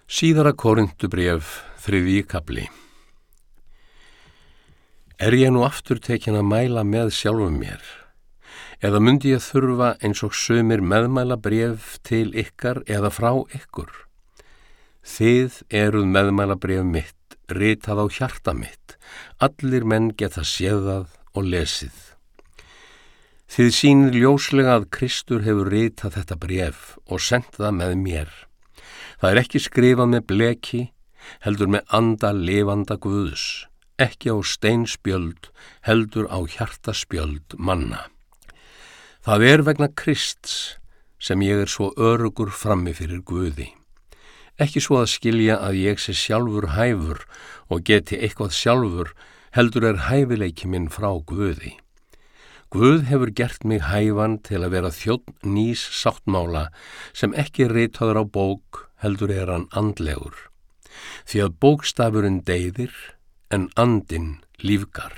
Síðara Korintubréf, 3. kafli. Ég nú aftur tekin að mæla með sjálfum mér? Eða myndi ég þurfa eins og sumir meðmæla bréf til ykkar eða frá ykkur? Þið eruð meðmæla bréf mitt, ritað á hjarta mitt. Allir menn geta séð það og lesið. Þið sýnið ljóslega að Kristur hefur ritað þetta bréf og sent það með mér. Það ekki skrifað með bleki, heldur með anda lifanda Guðs, ekki á steinspjöld, heldur á hjartaspjöld manna. Það vegna Krists sem ég svo örugur frammi fyrir Guði. Ekki svo að skilja að ég sé sjálfur hæfur og geti eitthvað sjálfur, heldur hæfileiki minn frá Guði. Guð hefur gert mig hæfan til að vera þjónn nýs sáttmála sem ekki ritaður á bók, heldur hann andlegur. Því að bókstafurinn deyðir en andinn lífgar.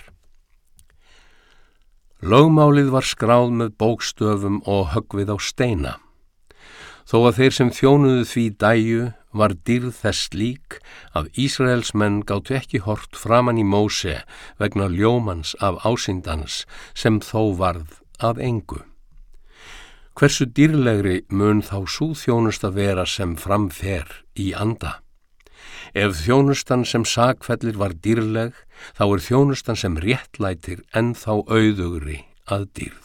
Lögmálið var skráð með bókstöfum og höggvið á steina. Þó að þeir sem þjónuðu því dæju var dýrð þess slík að Ísraels menn gátu ekki hort framan í Móse vegna ljómans af ásýndans sem þó varð að engu. Hversu dýrlegri mun þá sú þjónusta vera sem framfer í anda? Ef þjónustan sem sakfellir var dýrleg, þá þjónustan sem réttlætir ennþá auðugri að dýrð.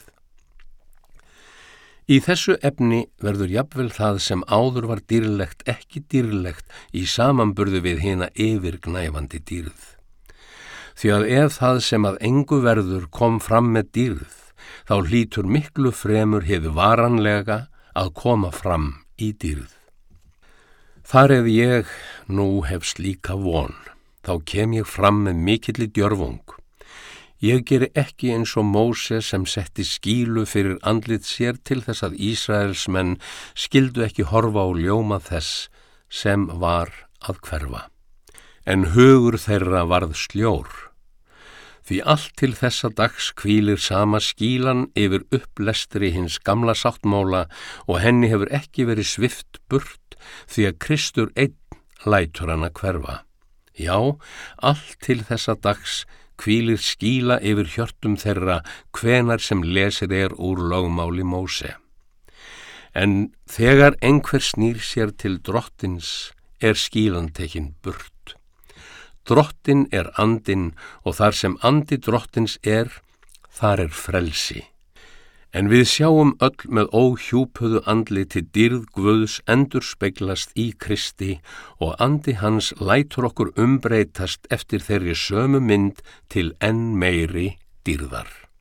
Í þessu efni verður jafnvel það sem áður var dýrlegt ekki dýrlegt í samanburði við hina yfirgnæfandi dýrð. Því að ef það sem að engu verður kom fram með dýrð, þá hlýtur miklu fremur hið varanlega að koma fram í dýrð. Þar ég nú hef slíka von, þá kem ég fram með mikilli djörfung. Ég geri ekki eins og Móse sem setti skýlu fyrir andlit sér til þess að Ísraels menn skildu ekki horfa á ljóma þess sem var að hverfa. En hugur þeirra varð sljór. Því allt til þessa dags hvílir sama skýlan yfir upplestri hins gamla sáttmála og henni hefur ekki verið svift burt því að Kristur einn lætur hana hverfa. Já, allt til þessa dags hvílir skýla yfir hjörtum þeirra hvenar sem lesið úr lögmáli Móse. En þegar einhver snýr sér til drottins skýlan tekin burt. Drottin andinn og þar sem andi drottins þar frelsi. En við sjáum öll með óhjúpuðu andliti dýrð Guðs endurspeglast í Kristi og andi hans lætur okkur umbreytast eftir þeirri sömu mynd til enn meiri dýrðar.